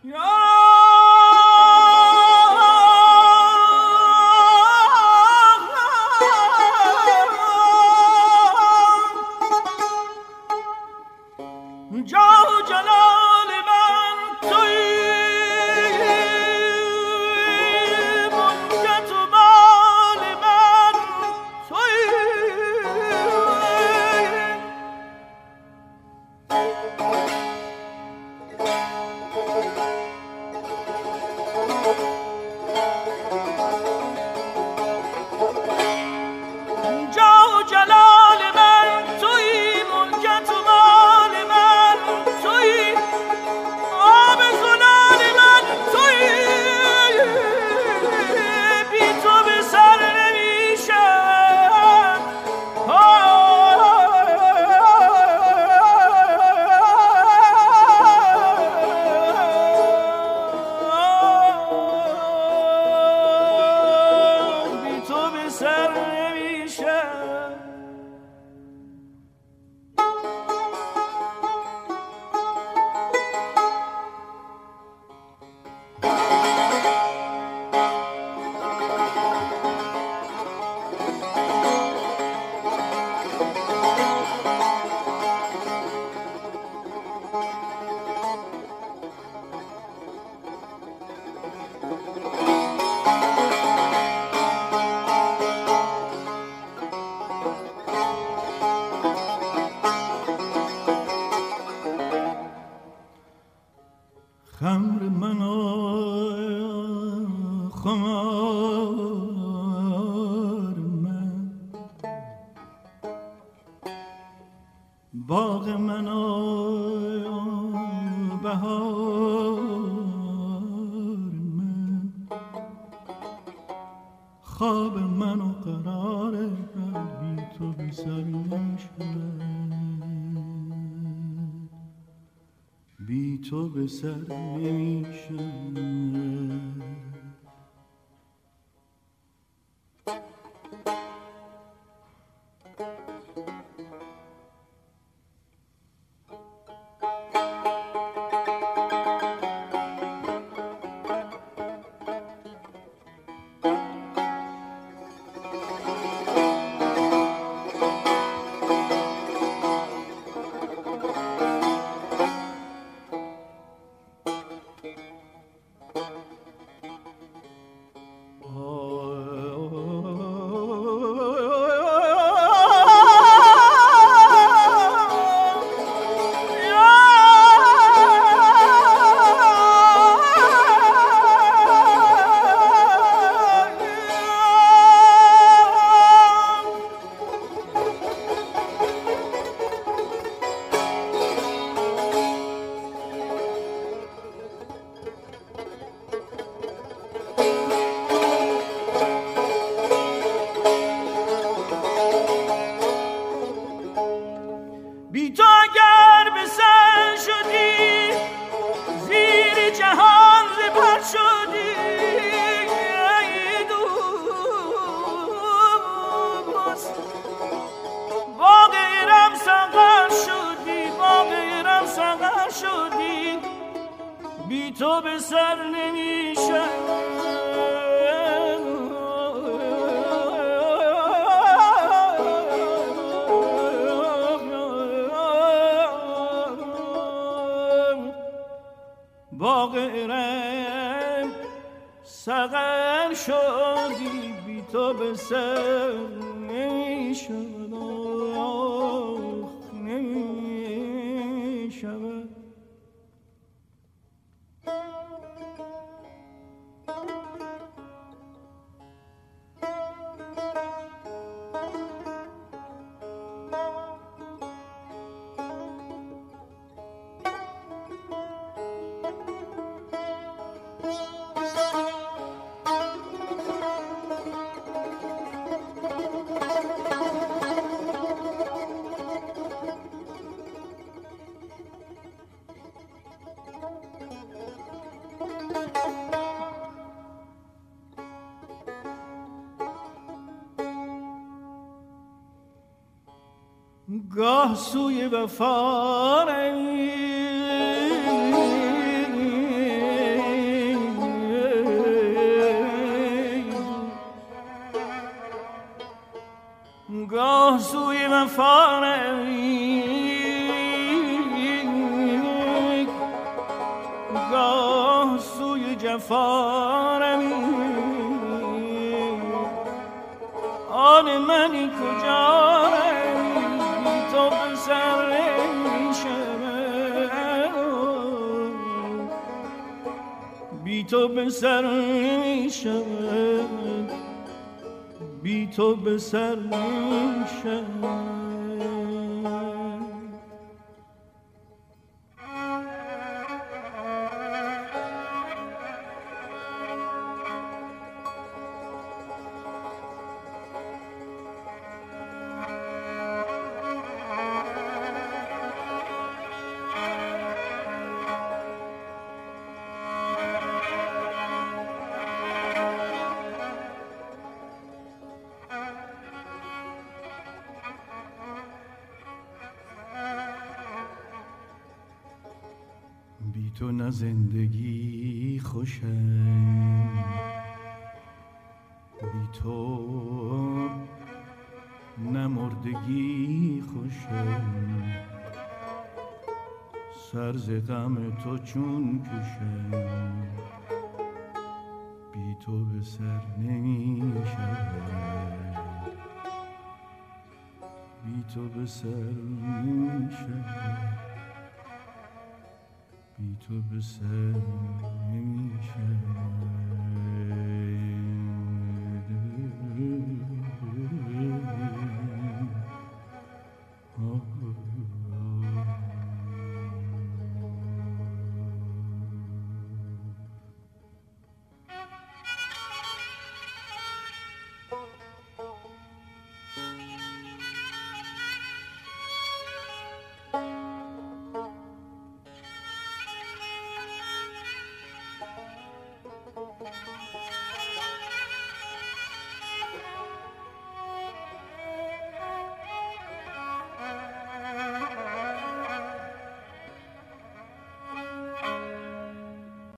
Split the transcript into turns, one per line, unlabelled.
خمر من خمار من باغ من بهار من خواب من و قرار بی تو بی سر نشد بی تو به سر نمیشم بی تو به سر نمیشم باغ ارم سقر شدی بی تو به سر نمیشم نمیشم گاه سوی وفا روی جفا گاه سوی جفا روی آن منی کجا روی بی تو به سر بی تو به سر نمیشود بی تو به سر نمیشود بی تو نه زندگی خوشم بی تو نه مردگی خوشم سر ز غم تو چون کشم بی تو به سر نمی شود بی تو به سر نمی شود بی تو به سر